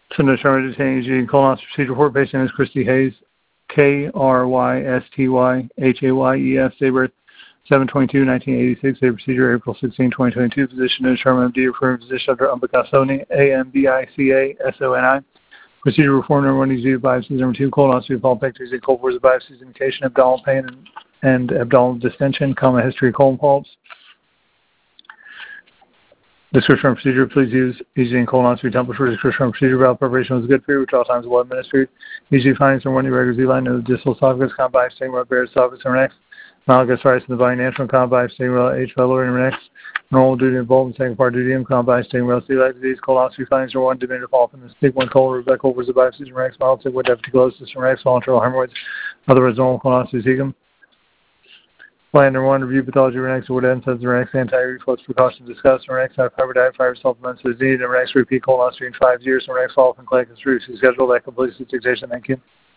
Center determined detaining EG colonoscopy procedure report. Patient is Christy Hayes, KRYSTYHAYES, date of birth 7/22/1986, date of procedure April 16, 2022. Physician to determine MD referring physician Dr. Ambikasoni, AMBICASONI. Procedure reform number 1, EG biopsies. Number 2, colonoscopy of all pectories and colon biopsies, indication abdominal pain and abdominal distension, common history of colon polyps. Description of procedure, please use EG and colonoscopy temperature. Description of procedure, bowel preparation was good for you, which all times well administered. EG findings from 1, irregular Z-line of the distal esophagus, common by stigma, bare esophagus, and next. Mild gastritis in the body, natural, common by stigma, H. pylori, and next. Normal duty involved in second part duty, common by stigma, celiac disease, colonoscopy findings are 1, diminutive fall from the stigma, colon, Rebecca, over the biopsies, and next. Mild sigmoid diverticulosis, and next. Volunteral hemorrhoids, otherwise normal colonoscopy cecum. Plan 1, review pathology, Renex, what NSAIDs, Renex, anti-reflux precautions discussed, Renex, high-fiber diet, fiber supplements as needed, and Renex, repeat colonoscopy in 5 years, and Renex, follow-up and clinic history schedule. That completes the dictation. Thank you.